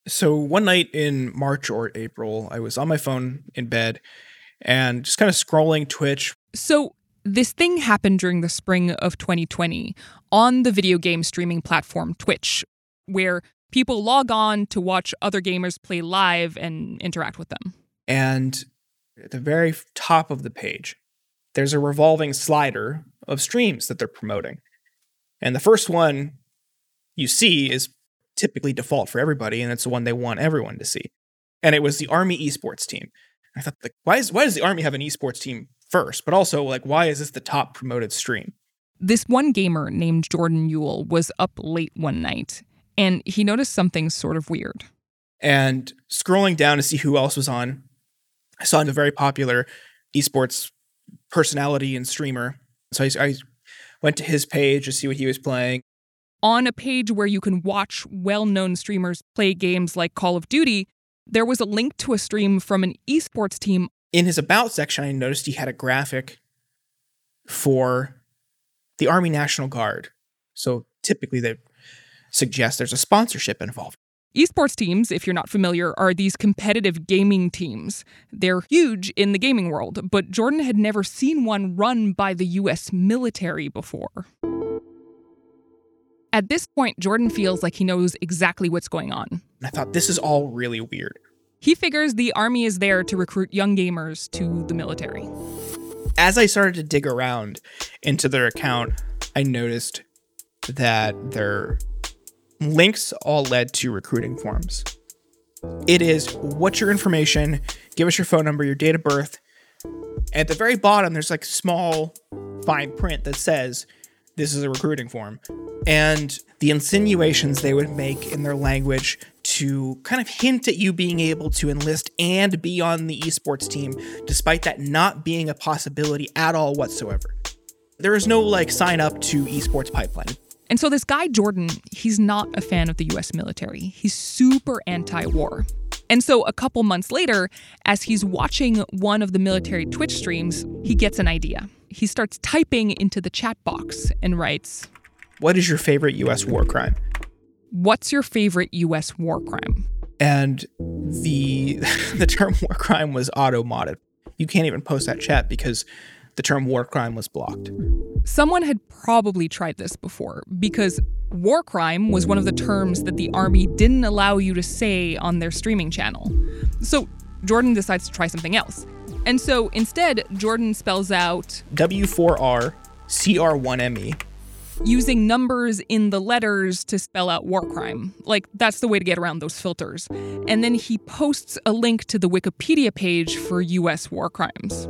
So one night in March or April, I was on my phone in bed and just kind of scrolling Twitch. So this thing happened during the spring of 2020 on the video game streaming platform Twitch, where people log on to watch other gamers play live and interact with them. And at the very top of the page, there's a revolving slider of streams that they're promoting. And the first one you see is typically default for everybody, and it's the one they want everyone to see. And it was the Army esports team. I thought, like, why does the Army have an esports team first? But also, like, why is this the top promoted stream? This one gamer named Jordan Ewell was up late one night, and he noticed something sort of weird. And scrolling down to see who else was on, I saw a very popular esports personality and streamer. So I went to his page to see what he was playing. On a page where you can watch well-known streamers play games like Call of Duty, there was a link to a stream from an esports team. In his About section, I noticed he had a graphic for the Army National Guard. So typically they suggest there's a sponsorship involved. Esports teams, if you're not familiar, are these competitive gaming teams. They're huge in the gaming world, but Jordan had never seen one run by the U.S. military before. At this point, Jordan feels like he knows exactly what's going on. And I thought, this is all really weird. He figures the Army is there to recruit young gamers to the military. As I started to dig around into their account, I noticed that their links all led to recruiting forms. It is, what's your information? Give us your phone number, your date of birth. At the very bottom, there's like small fine print that says, this is a recruiting form. And the insinuations they would make in their language to kind of hint at you being able to enlist and be on the esports team, despite that not being a possibility at all whatsoever. There is no like sign up to esports pipeline. And so this guy, Jordan, he's not a fan of the US military. He's super anti-war. And so a couple months later, as he's watching one of the military Twitch streams, he gets an idea. He starts typing into the chat box and writes, "What is your favorite US war crime?" What's your favorite US war crime? And the term war crime was auto-modded. You can't even post that chat because the term war crime was blocked. Someone had probably tried this before because war crime was one of the terms that the Army didn't allow you to say on their streaming channel. So Jordan decides to try something else. And so instead, Jordan spells out W4R CR1ME. Using numbers in the letters to spell out war crime. Like, that's the way to get around those filters. And then he posts a link to the Wikipedia page for US war crimes.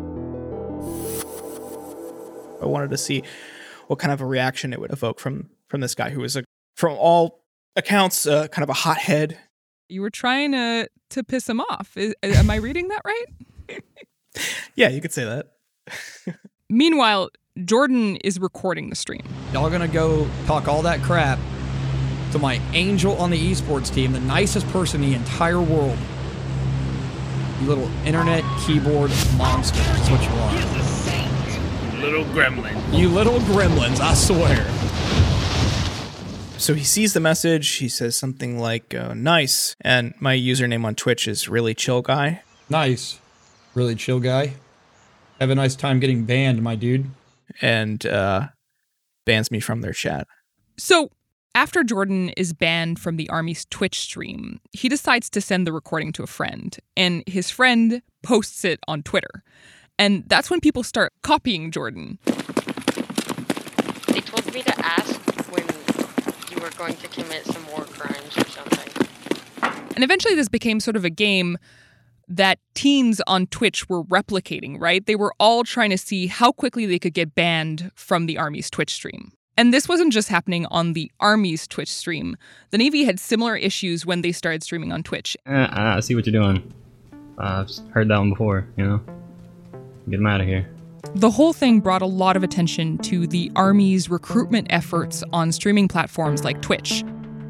I wanted to see what kind of a reaction it would evoke from this guy who was, from all accounts, kind of a hothead. You were trying to piss him off. Am I reading that right? Yeah, you could say that. Meanwhile, Jordan is recording the stream. Y'all gonna go talk all that crap to my angel on the esports team, the nicest person in the entire world. You little internet keyboard monster. That's what you are. Little gremlin. You little gremlins, I swear. So he sees the message. He says something like, nice. And my username on Twitch is Really Chill Guy. Nice. Really chill guy. Have a nice time getting banned, my dude. And bans me from their chat. So after Jordan is banned from the Army's Twitch stream, he decides to send the recording to a friend. And his friend posts it on Twitter. And that's when people start copying Jordan. They told me to ask when you were going to commit some war crimes or something. And eventually this became sort of a game that teens on Twitch were replicating, right? They were all trying to see how quickly they could get banned from the Army's Twitch stream. And this wasn't just happening on the Army's Twitch stream. The Navy had similar issues when they started streaming on Twitch. I see what you're doing. I've heard that one before, you know? Get them out of here. The whole thing brought a lot of attention to the Army's recruitment efforts on streaming platforms like Twitch.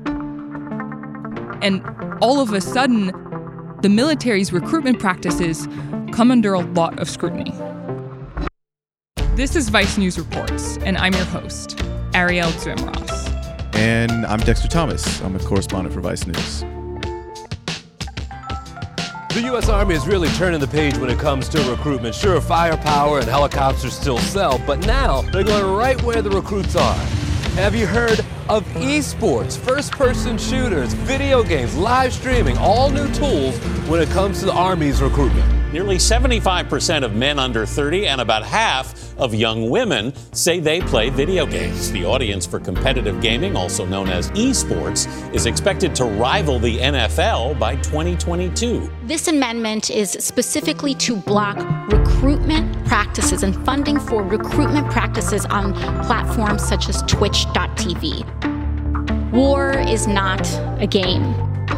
And all of a sudden, the military's recruitment practices come under a lot of scrutiny. This is Vice News Reports, and I'm your host, Ariel Zimros. And I'm Dexter Thomas. I'm a correspondent for Vice News. The U.S. Army is really turning the page when it comes to recruitment. Sure, firepower and helicopters still sell, but now they're going right where the recruits are. Have you heard of esports, first-person shooters, video games, live streaming, all new tools when it comes to the Army's recruitment? Nearly 75% of men under 30 and about half of young women say they play video games. The audience for competitive gaming, also known as esports, is expected to rival the NFL by 2022. This amendment is specifically to block recruitment practices and funding for recruitment practices on platforms such as Twitch.tv. War is not a game.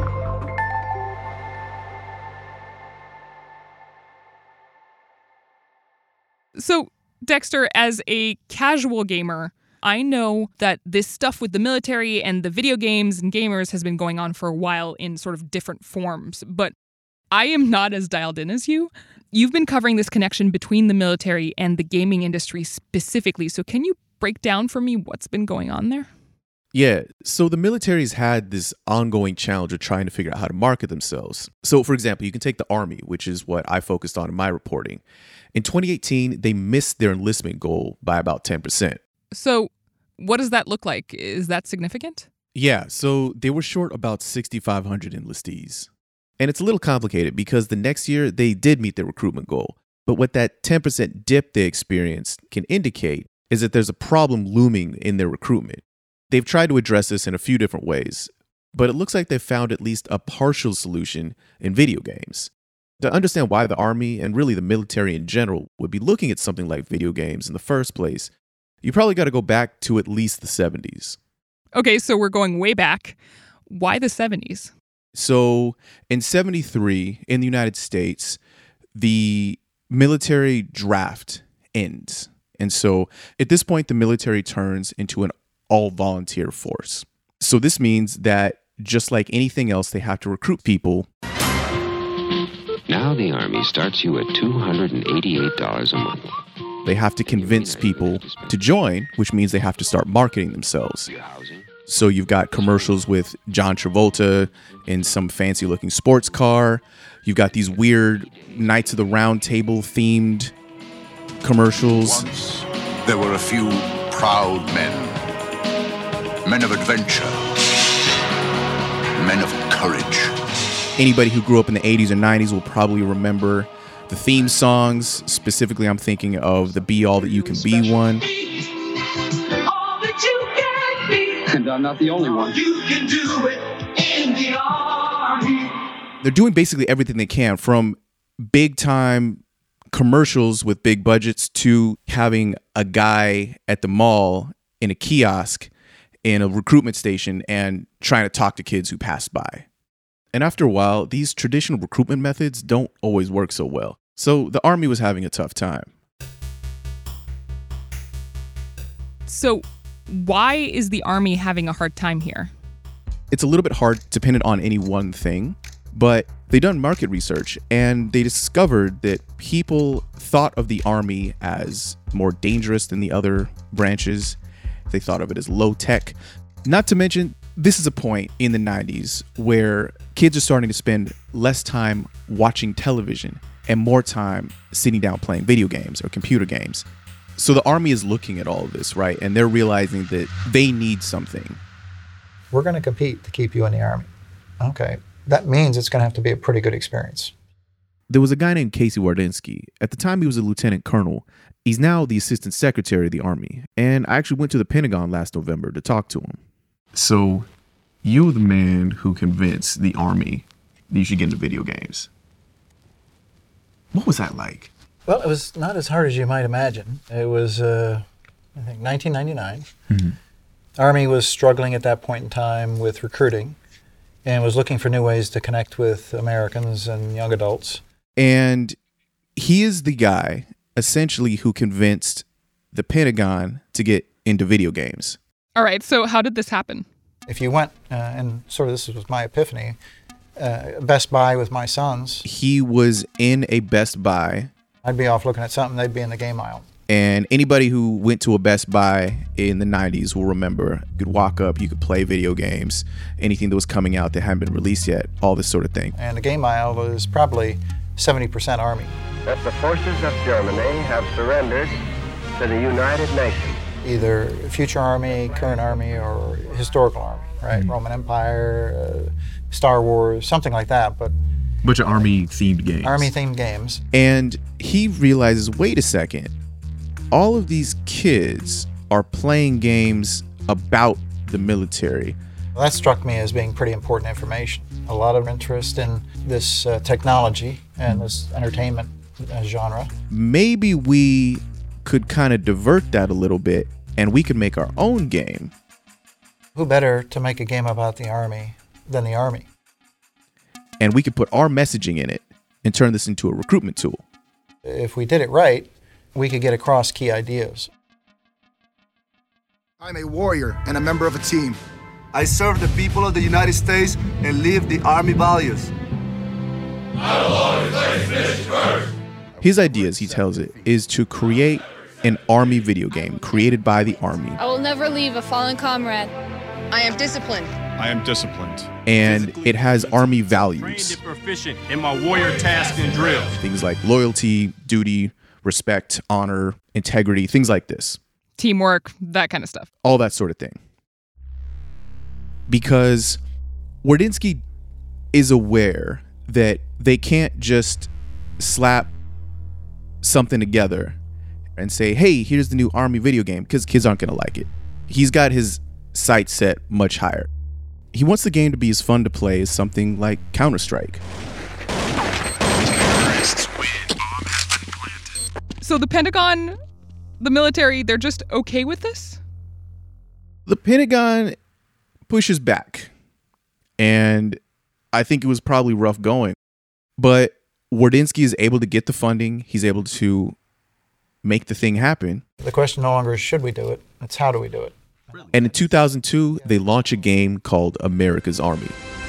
So, Dexter, as a casual gamer, I know that this stuff with the military and the video games and gamers has been going on for a while in sort of different forms, but I am not as dialed in as you. You've been covering this connection between the military and the gaming industry specifically, so can you break down for me what's been going on there? Yeah, so the military's had this ongoing challenge of trying to figure out how to market themselves. So, for example, you can take the Army, which is what I focused on in my reporting. In 2018, they missed their enlistment goal by about 10%. So, what does that look like? Is that significant? Yeah, so they were short about 6,500 enlistees. And it's a little complicated because the next year they did meet their recruitment goal. But what that 10% dip they experienced can indicate is that there's a problem looming in their recruitment. They've tried to address this in a few different ways, but it looks like they've found at least a partial solution in video games. To understand why the Army and really the military in general would be looking at something like video games in the first place, you probably got to go back to at least the 70s. Okay, so we're going way back. Why the 70s? So in 73, in the United States, the military draft ends. And so at this point, the military turns into an all-volunteer force. So this means that just like anything else, they have to recruit people. Now the Army starts you at $288 a month. They have to convince people to join, which means they have to start marketing themselves. So you've got commercials with John Travolta in some fancy-looking sports car. You've got these weird Knights of the Round Table themed commercials. Once there were a few proud men of adventure, men of courage. Anybody who grew up in the 80s or 90s will probably remember the theme songs. Specifically, I'm thinking of the Be All That You Can Be one. And I'm not the only one. You can do it in the Army. They're doing basically everything they can, from big time commercials with big budgets to having a guy at the mall in a kiosk in a recruitment station and trying to talk to kids who pass by. And after a while, these traditional recruitment methods don't always work so well. So the Army was having a tough time. So why is the Army having a hard time here? It's a little bit hard dependent on any one thing, but they done market research and they discovered that people thought of the Army as more dangerous than the other branches. They thought of it as low tech. Not to mention, this is a point in the 90s where kids are starting to spend less time watching television and more time sitting down playing video games or computer games. So the Army is looking at all of this, right? And they're realizing that they need something. We're going to compete to keep you in the Army. Okay. That means it's going to have to be a pretty good experience. There was a guy named Casey Wardenski. At the time, he was a lieutenant colonel. He's now the assistant secretary of the Army. And I actually went to the Pentagon last November to talk to him. So you were the man who convinced the Army that you should get into video games. What was that like? Well, it was not as hard as you might imagine. It was, I think, 1999. Mm-hmm. Army was struggling at that point in time with recruiting and was looking for new ways to connect with Americans and young adults. And he is the guy, essentially, who convinced the Pentagon to get into video games. All right, so how did this happen? If you went, and sort of this was my epiphany, Best Buy with my sons. He was in a Best Buy. I'd be off looking at something, they'd be in the game aisle. And anybody who went to a Best Buy in the 90s will remember you could walk up, you could play video games, anything that was coming out that hadn't been released yet, all this sort of thing. And the game aisle was probably 70% Army. That the forces of Germany have surrendered to the United Nations. Either future Army, current Army, or historical Army, right? Mm-hmm. Roman Empire, Star Wars, something like that. But bunch of Army-themed games. Army-themed games. And he realizes, wait a second, all of these kids are playing games about the military. Well, that struck me as being pretty important information. A lot of interest in this technology and this entertainment genre. Maybe we could kind of divert that a little bit and we could make our own game. Who better to make a game about the Army than the Army? And we could put our messaging in it and turn this into a recruitment tool. If we did it right, we could get across key ideas. I'm a warrior and a member of a team. I serve the people of the United States and live the Army values. I'll always place mission first. His idea, as he tells it, is to create an Army video game created by the Army. I will never leave a fallen comrade. I am disciplined. I am disciplined. And it has Army values. Trained and proficient in my warrior tasks and drills. Things like loyalty, duty, respect, honor, integrity, things like this. Teamwork, that kind of stuff. All that sort of thing. Because Wardynski is aware that they can't just slap something together and say, hey, here's the new Army video game, because kids aren't going to like it. He's got his sights set much higher. He wants the game to be as fun to play as something like Counter-Strike. So the Pentagon, the military, they're just okay with this? The Pentagon pushes back. And I think it was probably rough going. But Wardynski is able to get the funding. He's able to make the thing happen. The question no longer is should we do it, it's how do we do it. And in 2002, they launch a game called America's Army.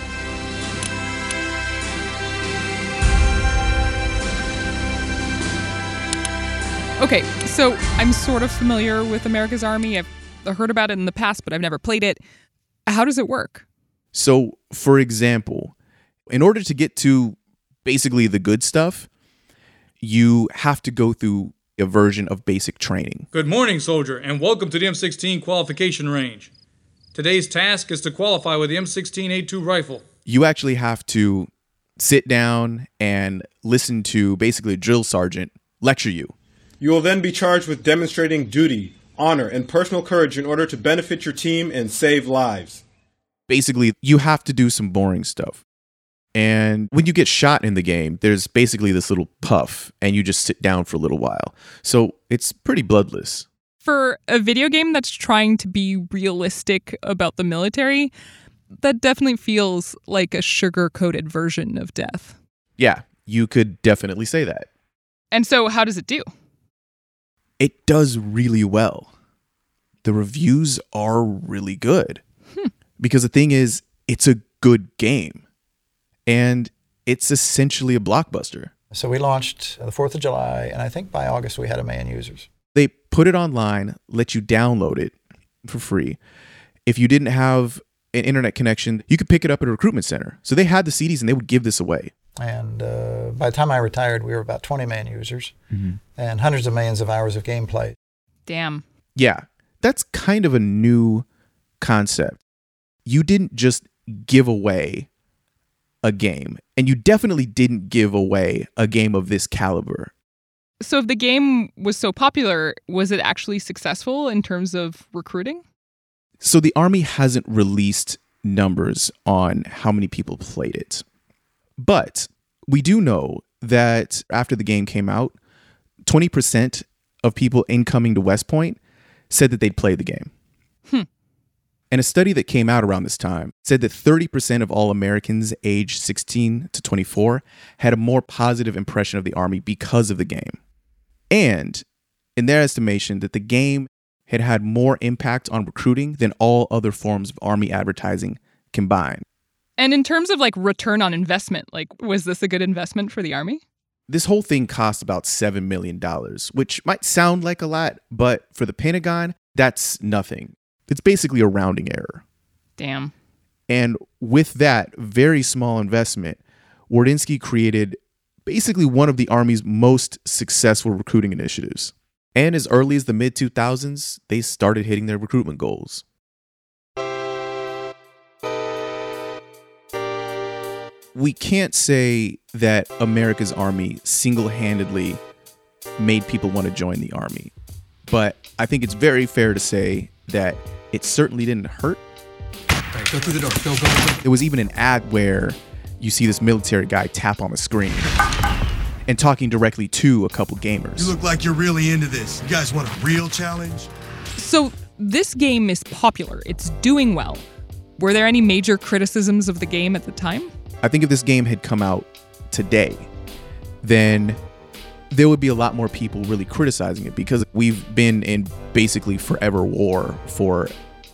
Okay, so I'm sort of familiar with America's Army. I've heard about it in the past, but I've never played it. How does it work? So, for example, in order to get to basically the good stuff, you have to go through a version of basic training. Good morning, soldier, and welcome to the M16 qualification range. Today's task is to qualify with the M16A2 rifle. You actually have to sit down and listen to basically a drill sergeant lecture you. You will then be charged with demonstrating duty, honor, and personal courage in order to benefit your team and save lives. Basically, you have to do some boring stuff. And when you get shot in the game, there's basically this little puff, and you just sit down for a little while. So it's pretty bloodless. For a video game that's trying to be realistic about the military, that definitely feels like a sugar-coated version of death. Yeah, you could definitely say that. And so how does it do? It does really well. The reviews are really good. Because the thing is, it's a good game. And it's essentially a blockbuster. So we launched the 4th of July, and I think by August we had 1 million users. They put it online, let you download it for free. If you didn't have an internet connection, you could pick it up at a recruitment center. So they had the CDs and they would give this away. And by the time I retired, we were about 20 million users and hundreds of millions of hours of gameplay. Damn. Yeah, that's kind of a new concept. You didn't just give away a game, and you definitely didn't give away a game of this caliber. So if the game was so popular, was it actually successful in terms of recruiting? So the Army hasn't released numbers on how many people played it. But we do know that after the game came out, 20% of people incoming to West Point said that they'd played the game. And a study that came out around this time said that 30% of all Americans aged 16 to 24 had a more positive impression of the Army because of the game. And in their estimation, that the game had had more impact on recruiting than all other forms of Army advertising combined. And in terms of like return on investment, like was this a good investment for the Army? This whole thing cost about $7 million, which might sound like a lot, but for the Pentagon, that's nothing. It's basically a rounding error. Damn. And with that very small investment, Wardinsky created basically one of the Army's most successful recruiting initiatives. And as early as the mid-2000s, they started hitting their recruitment goals. We can't say that America's Army single-handedly made people want to join the Army. But I think it's very fair to say that it certainly didn't hurt. All right, go through the door. Go. There was even an ad where you see this military guy tap on the screen and talking directly to a couple gamers. You look like you're really into this. You guys want a real challenge? So this game is popular. It's doing well. Were there any major criticisms of the game at the time? I think if this game had come out today, then there would be a lot more people really criticizing it, because we've been in basically forever war for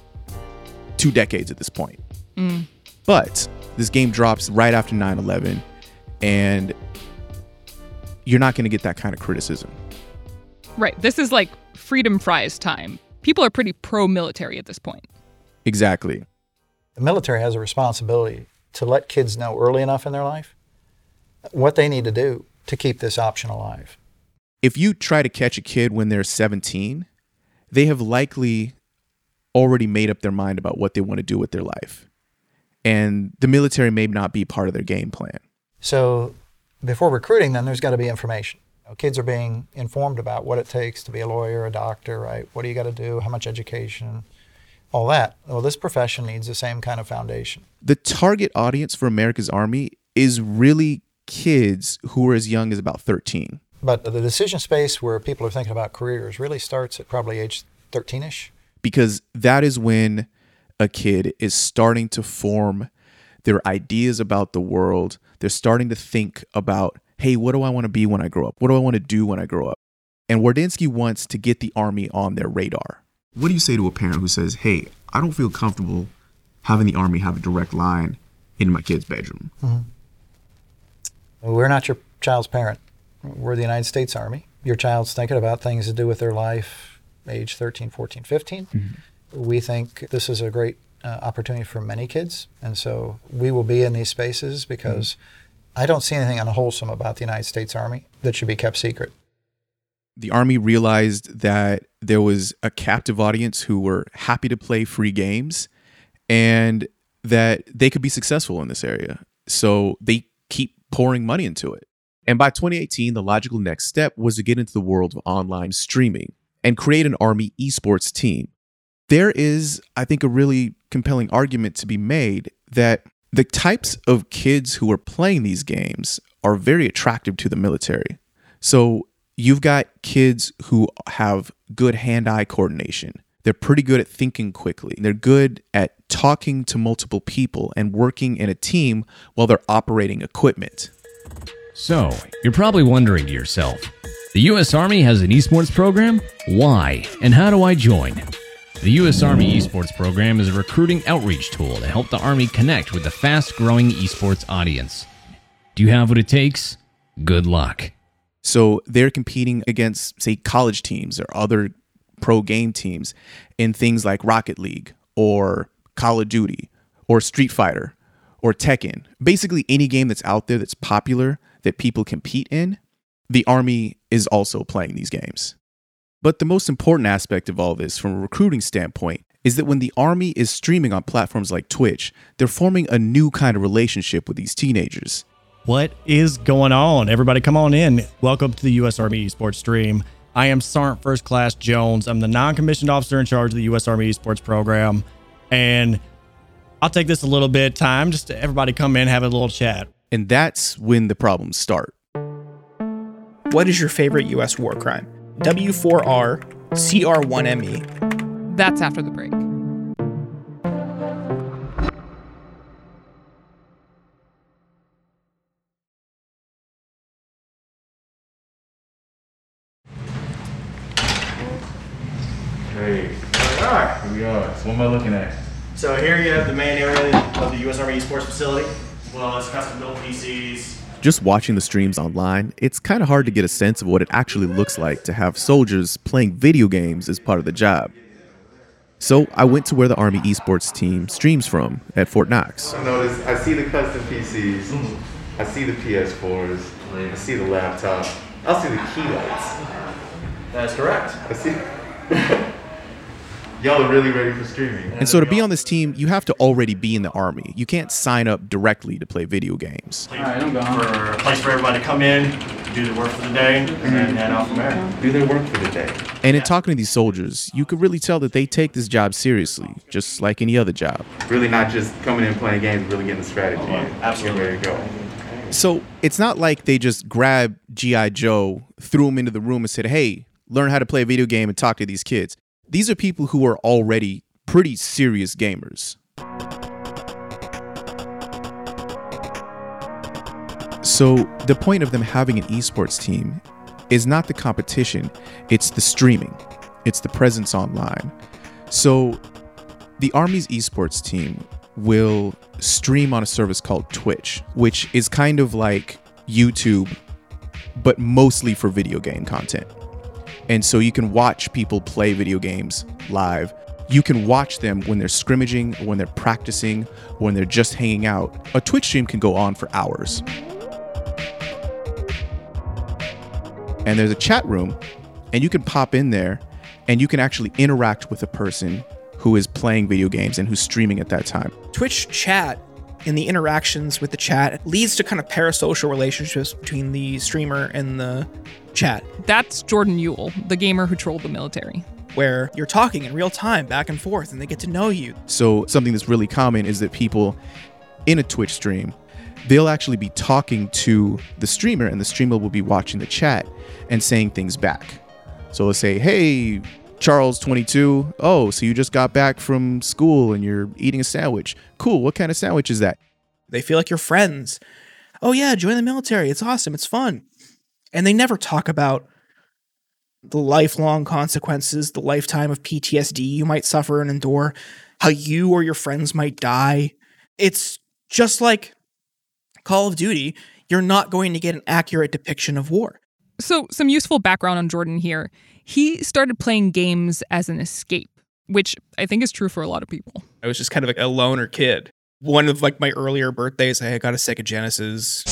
2 decades at this point. But this game drops right after 9/11, and you're not going to get that kind of criticism. Right. This is like freedom fries time. People are pretty pro-military at this point. Exactly. The military has a responsibility to let kids know early enough in their life what they need to do to keep this option alive. If you try to catch a kid when they're 17, they have likely already made up their mind about what they want to do with their life. And the military may not be part of their game plan. So before recruiting them, there's got to be information. Kids are being informed about what it takes to be a lawyer, a doctor, right? What do you got to do? How much education? All that. Well, this profession needs the same kind of foundation. The target audience for America's Army is really kids who are as young as about 13. But the decision space where people are thinking about careers really starts at probably age 13-ish. Because that is when a kid is starting to form their ideas about the world. They're starting to think about, hey, what do I want to be when I grow up? What do I want to do when I grow up? And Wardinsky wants to get the Army on their radar. What do you say to a parent who says, hey, I don't feel comfortable having the Army have a direct line into my kid's bedroom? We're not your child's parent. We're the United States Army. Your child's thinking about things to do with their life, age 13, 14, 15. We think this is a great opportunity for many kids. And so we will be in these spaces because I don't see anything unwholesome about the United States Army that should be kept secret. The Army realized that there was a captive audience who were happy to play free games and that they could be successful in this area. So they keep pouring money into it. And by 2018, the logical next step was to get into the world of online streaming and create an Army esports team. There is, I think, a really compelling argument to be made that the types of kids who are playing these games are very attractive to the military. So you've got kids who have good hand-eye coordination. They're pretty good at thinking quickly. They're good at talking to multiple people and working in a team while they're operating equipment. So, you're probably wondering to yourself, the U.S. Army has an esports program? Why? And how do I join? The U.S. Army esports program is a recruiting outreach tool to help the Army connect with the fast-growing esports audience. Do you have what it takes? Good luck. So they're competing against, say, college teams or other pro game teams in things like Rocket League or Call of Duty or Street Fighter or Tekken. Basically any game that's out there that's popular that people compete in, the Army is also playing these games. But the most important aspect of all this from a recruiting standpoint is that when the Army is streaming on platforms like Twitch, they're forming a new kind of relationship with these teenagers. What is going on? Everybody come on in. Welcome to the U.S. Army Esports stream. I am Sergeant First Class Jones. I'm the non-commissioned officer in charge of the U.S. Army Esports program. And I'll take this a little bit of time just to everybody come in, have a little chat. And that's when the problems start. What is your favorite U.S. war crime? W4R, CR1ME. That's after the break. Hey, here we are. So what am I looking at? So here you have the main area of the U.S. Army Esports facility, as well as custom-built PCs, Just watching the streams online, it's kind of hard to get a sense of what it actually looks like to have soldiers playing video games as part of the job. So I went to where the Army esports team streams from at Fort Knox. I see the custom PCs, I see the PS4s, I see the laptop, I see the key lights. That's correct. I see. Y'all are really ready for streaming. And so to be on this team, you have to already be in the Army. You can't sign up directly to play video games. All right, I'm gone. For a place for everybody to come in, do their work for the day, and then head off from there. Do their work for the day. And in talking to these soldiers, you could really tell that they take this job seriously, just like any other job. Really not just coming in playing games, really getting the strategy. Absolutely. Ready to go. So it's not like they just grabbed G.I. Joe, threw him into the room and said, hey, learn how to play a video game and talk to these kids. These are people who are already pretty serious gamers. So the point of them having an esports team is not the competition, it's the streaming. It's the presence online. So the Army's esports team will stream on a service called Twitch, which is kind of like YouTube, but mostly for video game content. And so you can watch people play video games live. You can watch them when they're scrimmaging, or when they're practicing, or when they're just hanging out. A Twitch stream can go on for hours. And there's a chat room, and you can pop in there, and you can actually interact with a person who is playing video games and who's streaming at that time. Twitch chat and the interactions with the chat leads to kind of parasocial relationships between the streamer and the chat. That's Jordan Ewell, the gamer who trolled the military. Where you're talking in real time back and forth and they get to know you. So something that's really common is that people in a Twitch stream, they'll actually be talking to the streamer and the streamer will be watching the chat and saying things back. So they'll say, hey, Charles 22, oh, so you just got back from school and you're eating a sandwich. Cool, what kind of sandwich is that? They feel like you're friends. Oh yeah, join the military. It's awesome. It's fun. And they never talk about the lifelong consequences, the lifetime of PTSD you might suffer and endure, how you or your friends might die. It's just like Call of Duty. You're not going to get an accurate depiction of war. So some useful background on Jordan here. He started playing games as an escape, which I think is true for a lot of people. I was just kind of like a loner kid. One of like my earlier birthdays, I got a Sega Genesis.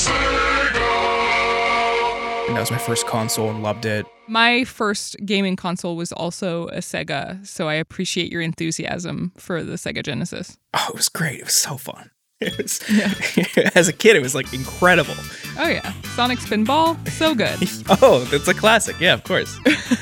And that was my first console and loved it. My first gaming console was also a Sega, so I appreciate your enthusiasm for the Sega Genesis. Oh, it was great. It was so fun. It was, as a kid, it was like incredible. Oh yeah, Sonic Spinball, so good. Oh, that's a classic. Yeah, of course.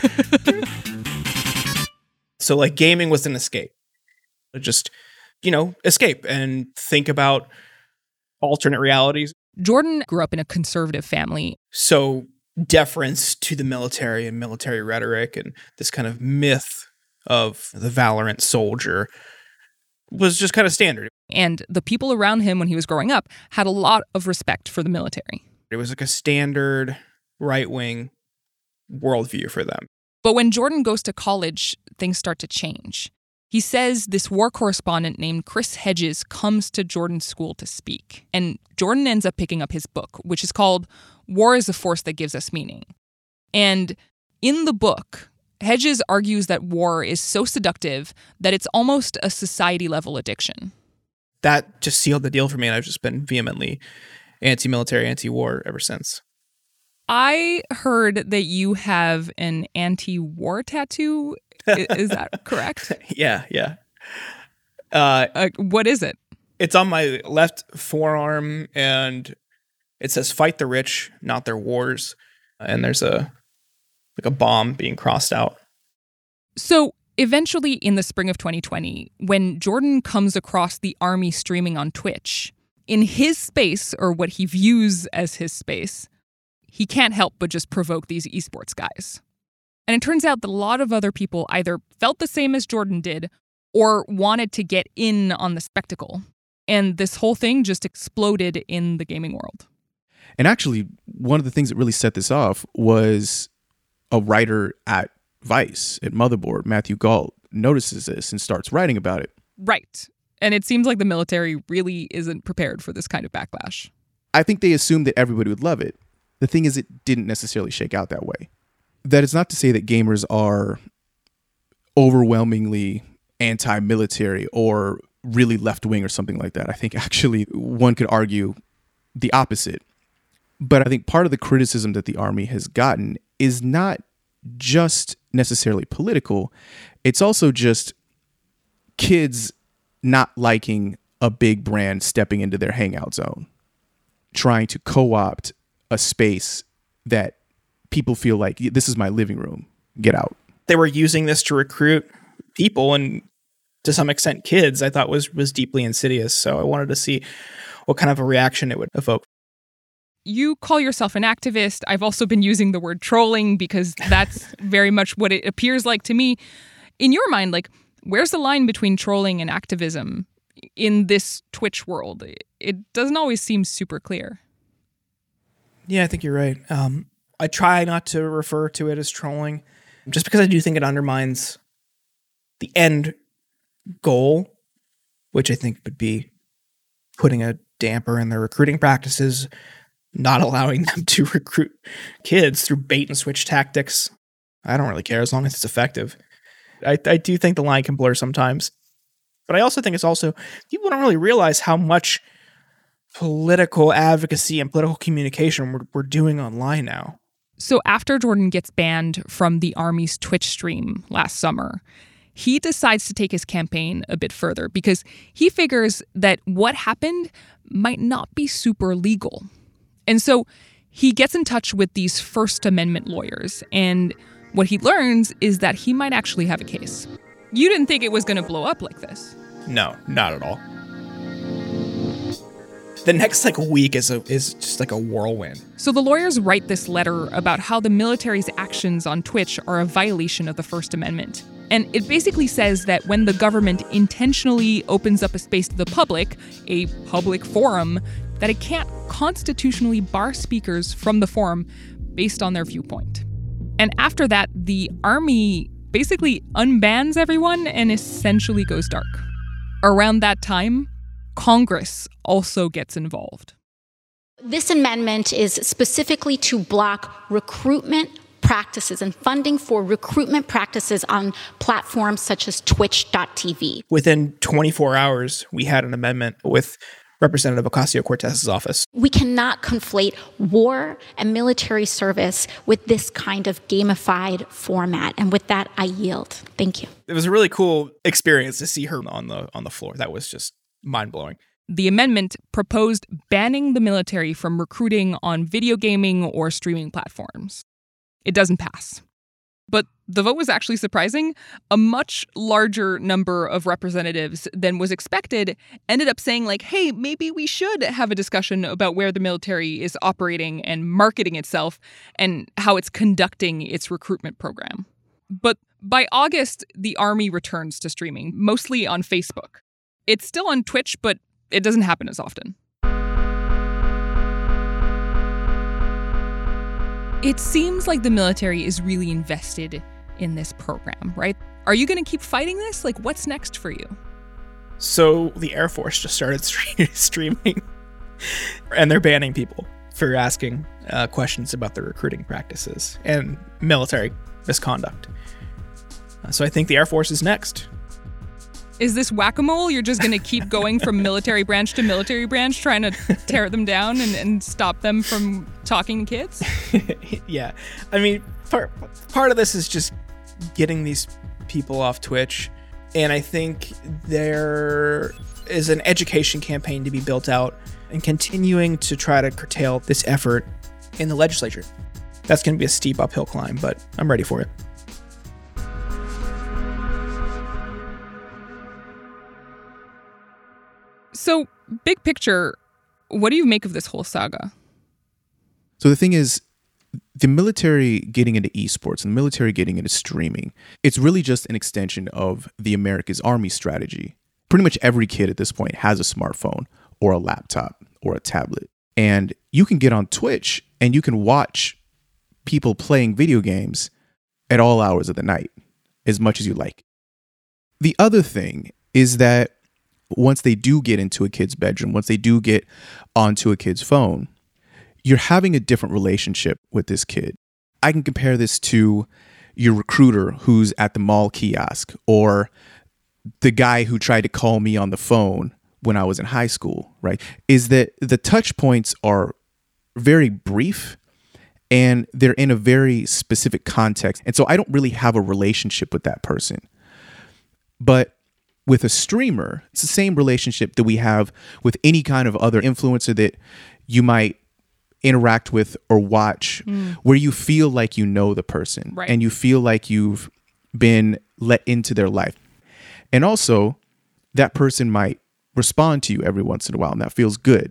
So like gaming was an escape. Just, escape and think about alternate realities. Jordan grew up in a conservative family. So deference to the military and military rhetoric and this kind of myth of the valiant soldier was just kind of standard. And the people around him when he was growing up had a lot of respect for the military. It was like a standard right-wing worldview for them. But when Jordan goes to college, things start to change. He says this war correspondent named Chris Hedges comes to Jordan's school to speak. And Jordan ends up picking up his book, which is called War is a Force That Gives Us Meaning. And in the book, Hedges argues that war is so seductive that it's almost a society-level addiction. That just sealed the deal for me, and I've just been vehemently anti-military, anti-war ever since. I heard that you have an anti-war tattoo. Is that correct? Yeah. What is it? It's on my left forearm, and it says "Fight the rich, not their wars." And there's a bomb being crossed out. So eventually in the spring of 2020, when Jordan comes across the Army streaming on Twitch, in his space, or what he views as his space, he can't help but just provoke these esports guys. And it turns out that a lot of other people either felt the same as Jordan did or wanted to get in on the spectacle. And this whole thing just exploded in the gaming world. And actually, one of the things that really set this off was a writer at Vice, at Motherboard, Matthew Gault, notices this and starts writing about it. Right. And it seems like the military really isn't prepared for this kind of backlash. I think they assumed that everybody would love it. The thing is, it didn't necessarily shake out that way. That is not to say that gamers are overwhelmingly anti-military or really left-wing or something like that. I think actually one could argue the opposite. But I think part of the criticism that the Army has gotten is not just necessarily political. It's also just kids not liking a big brand stepping into their hangout zone, trying to co-opt a space that people feel like, this is my living room, get out. They were using this to recruit people, and to some extent kids, I thought was deeply insidious. So I wanted to see what kind of a reaction it would evoke. You call yourself an activist. I've also been using the word trolling because that's very much what it appears like to me. In your mind, like, where's the line between trolling and activism in this Twitch world? It doesn't always seem super clear. Yeah, I think you're right. I try not to refer to it as trolling, just because I do think it undermines the end goal, which I think would be putting a damper in their recruiting practices, not allowing them to recruit kids through bait and switch tactics. I don't really care as long as it's effective. I do think the line can blur sometimes. But I also think it's also, people don't really realize how much political advocacy and political communication we're doing online now. So after Jordan gets banned from the Army's Twitch stream last summer, he decides to take his campaign a bit further because he figures that what happened might not be super legal. And so he gets in touch with these First Amendment lawyers, and what he learns is that he might actually have a case. You didn't think it was going to blow up like this. No, not at all. The next week is just like a whirlwind. So the lawyers write this letter about how the military's actions on Twitch are a violation of the First Amendment. And it basically says that when the government intentionally opens up a space to the public, a public forum, that it can't constitutionally bar speakers from the forum based on their viewpoint. And after that, the Army basically unbans everyone and essentially goes dark. Around that time, Congress also gets involved. This amendment is specifically to block recruitment practices and funding for recruitment practices on platforms such as Twitch.tv. Within 24 hours, we had an amendment with Representative Ocasio-Cortez's office. We cannot conflate war and military service with this kind of gamified format. And with that, I yield. Thank you. It was a really cool experience to see her on the floor. That was just mind-blowing. The amendment proposed banning the military from recruiting on video gaming or streaming platforms. It doesn't pass. But the vote was actually surprising. A much larger number of representatives than was expected ended up saying, hey, maybe we should have a discussion about where the military is operating and marketing itself and how it's conducting its recruitment program. But by August, the Army returns to streaming, mostly on Facebook. It's still on Twitch, but it doesn't happen as often. It seems like the military is really invested in this program, right? Are you going to keep fighting this? What's next for you? So the Air Force just started streaming, and they're banning people for asking questions about their recruiting practices and military misconduct. So I think the Air Force is next. Is this whack-a-mole? You're just going to keep going from military branch to military branch, trying to tear them down and stop them from talking to kids? Yeah. I mean, part of this is just getting these people off Twitch. And I think there is an education campaign to be built out and continuing to try to curtail this effort in the legislature. That's going to be a steep uphill climb, but I'm ready for it. So, big picture, what do you make of this whole saga? So the thing is, the military getting into esports and the military getting into streaming, it's really just an extension of the America's Army strategy. Pretty much every kid at this point has a smartphone or a laptop or a tablet. And you can get on Twitch and you can watch people playing video games at all hours of the night, as much as you like. The other thing is that But once they do get into a kid's bedroom, once they do get onto a kid's phone, you're having a different relationship with this kid. I can compare this to your recruiter who's at the mall kiosk, or the guy who tried to call me on the phone when I was in high school, right? Is that the touch points are very brief and they're in a very specific context. And so I don't really have a relationship with that person. But with a streamer, it's the same relationship that we have with any kind of other influencer that you might interact with or watch, where you feel like you know the person, right, and you feel like you've been let into their life. And also, that person might respond to you every once in a while, and that feels good.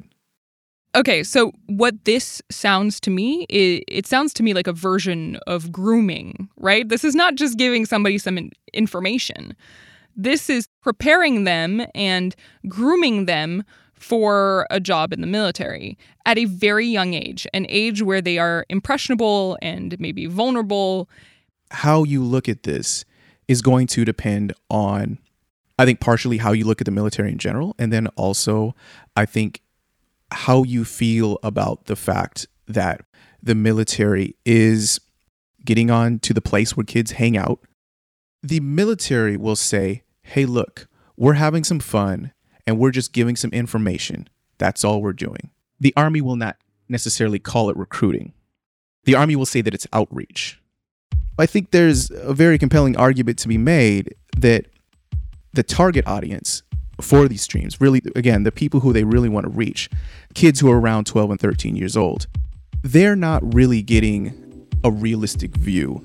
Okay, so what this sounds to me, it sounds to me like a version of grooming, right? This is not just giving somebody some information. This is preparing them and grooming them for a job in the military at a very young age, an age where they are impressionable and maybe vulnerable. How you look at this is going to depend on, I think, partially how you look at the military in general, and then also, I think, how you feel about the fact that the military is getting on to the place where kids hang out. The military will say, hey, look, we're having some fun and we're just giving some information. That's all we're doing. The Army will not necessarily call it recruiting. The Army will say that it's outreach. I think there's a very compelling argument to be made that the target audience for these streams, really, again, the people who they really want to reach, kids who are around 12 and 13 years old, they're not really getting a realistic view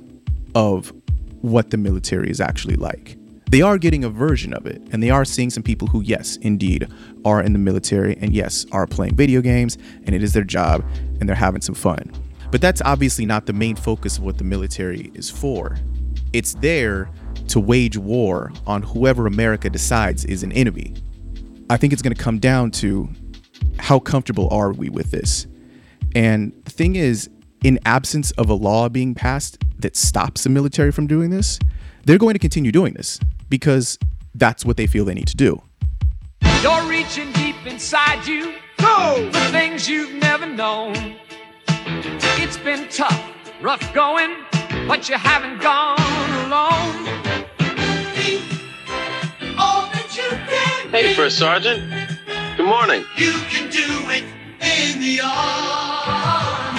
of what the military is actually like. They are getting a version of it, and they are seeing some people who, yes, indeed, are in the military and, yes, are playing video games, and it is their job, and they're having some fun. But that's obviously not the main focus of what the military is for. It's there to wage war on whoever America decides is an enemy. I think it's going to come down to how comfortable are we with this? And the thing is, in absence of a law being passed that stops the military from doing this, they're going to continue doing this because that's what they feel they need to do. You're reaching deep inside you, go for things you've never known. It's been tough, rough going, but you haven't gone alone. All that you can Hey, be. First Sergeant. Good morning. You can do it in the Army.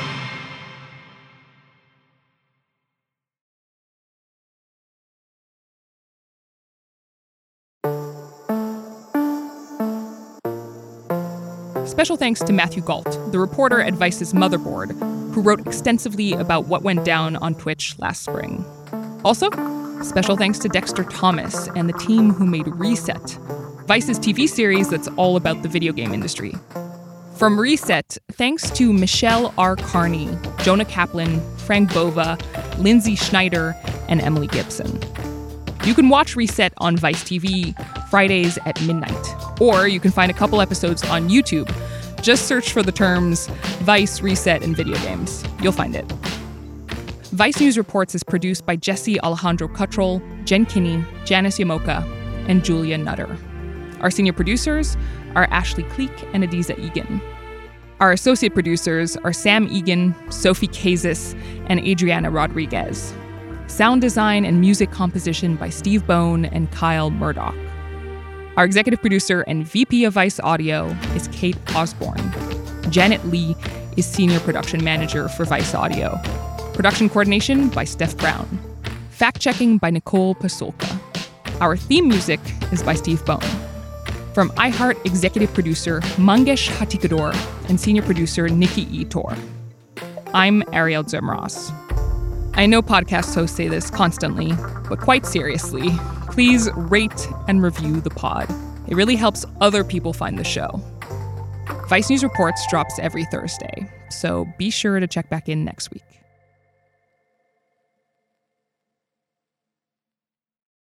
Special thanks to Matthew Gault, the reporter at Vice's Motherboard, who wrote extensively about what went down on Twitch last spring. Also, special thanks to Dexter Thomas and the team who made Reset, Vice's TV series that's all about the video game industry. From Reset, thanks to Michelle R. Carney, Jonah Kaplan, Frank Bova, Lindsay Schneider, and Emily Gibson. You can watch Reset on Vice TV Fridays at midnight, or you can find a couple episodes on YouTube. Just search for the terms Vice, Reset, and video games. You'll find it. Vice News Reports is produced by Jesse Alejandro Cuttrell, Jen Kinney, Janice Yamoka, and Julia Nutter. Our senior producers are Ashley Cleek and Adiza Egan. Our associate producers are Sam Egan, Sophie Kazis, and Adriana Rodriguez. Sound design and music composition by Steve Bone and Kyle Murdoch. Our executive producer and VP of Vice Audio is Kate Osborne. Janet Lee is senior production manager for Vice Audio. Production coordination by Steph Brown. Fact-checking by Nicole Pasolka. Our theme music is by Steve Bone. From iHeart executive producer Mangesh Hatikador and senior producer Nikki Etor. I'm Ariel Zemras. I know podcast hosts say this constantly, but quite seriously, please rate and review the pod. It really helps other people find the show. Vice News Reports drops every Thursday, so be sure to check back in next week.